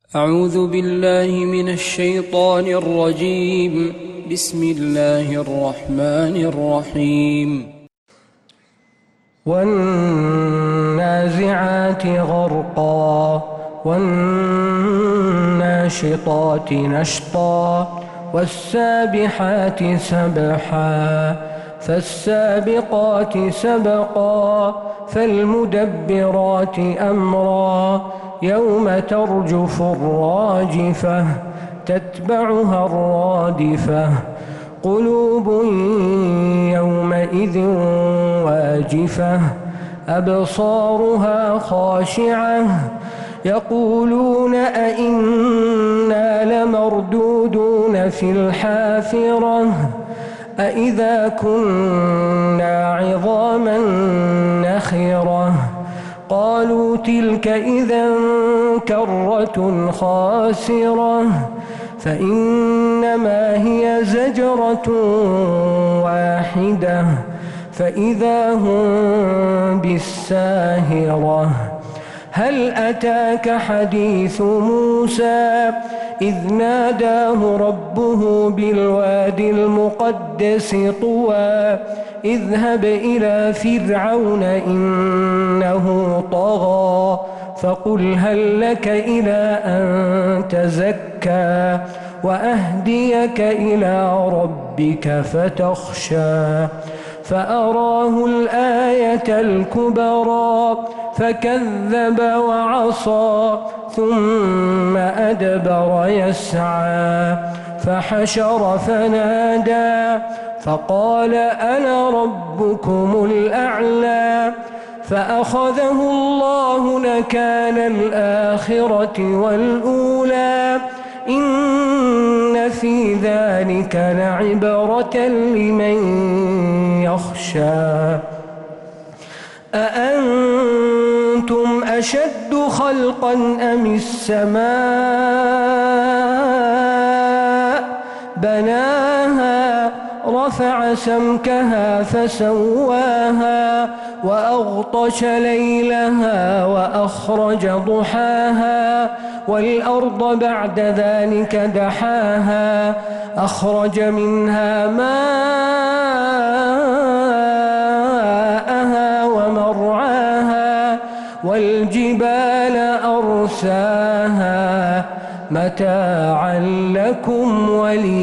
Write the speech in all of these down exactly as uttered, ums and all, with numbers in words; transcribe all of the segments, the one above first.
أعوذ بالله من الشيطان الرجيم. بسم الله الرحمن الرحيم. والنازعات غرقا والناشطات نشطا والسابحات سبحا فالسابقات سبقا فالمدبرات أمرا يوم ترجف الراجفة تتبعها الرادفة قلوب يومئذ واجفة أبصارها خاشعة يقولون أئنا لمردودون في الحافرة أئذا كنا عظاما نخرة قالوا تلك إذا كرة خاسرة فإنما هي زجرة واحدة فإذا هم بالساهرة هل أتاك حديث موسى إذ ناداه ربه بالوادي المقدس طوى اذهب إلى فرعون إنه طغى فقل هل لك إلى أن تزكى وأهديك إلى ربك فتخشى فأراه الآية الكبرى فكذب وعصى ثم أدبر يسعى فحشر فنادى فقال أنا ربكم الأعلى فأخذه الله نكال الآخرة والأولى إن في ذلك لعبرة لمن يخشى أأنتم أشد خلقا أم السماء بناها رفع سمكها فسواها وأغطش ليلها وأخرج ضحاها والأرض بعد ذلك دحاها أخرج منها ماءها ومرعاها والجبال أرساها متاعا لكم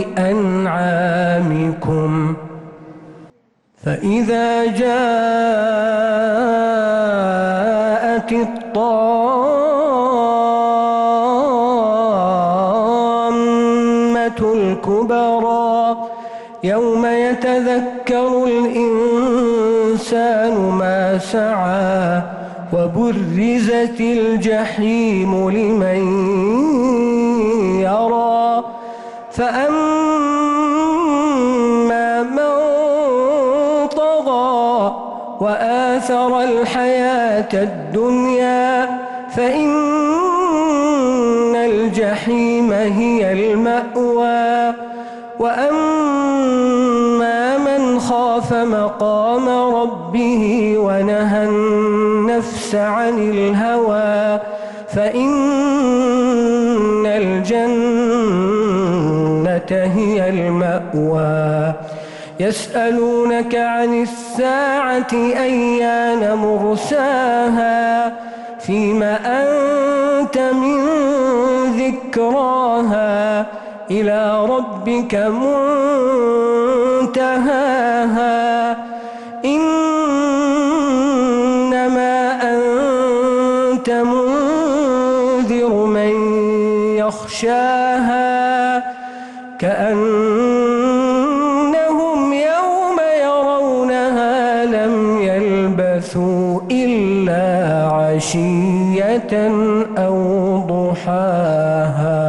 ولأنعامكم فإذا جاءت الطامة الكبرى يوم يتذكر الإنسان ما سعى وبرزت الجحيم لمن يرى فأما من طغى وآثر الحياة الدنيا فإن الجحيم هي المأوى وأما من خاف مقام ربه ونهى النفس عن الهوى فإن الجنة هي المأوى يسألونك عن الساعة أيان مرساها فيما أنت من ذكراها إلى ربك منتهاها إنما أنت منذر من يخشاها كأنهم يوم يرونها لم يلبثوا إلا عشية أو ضحاها.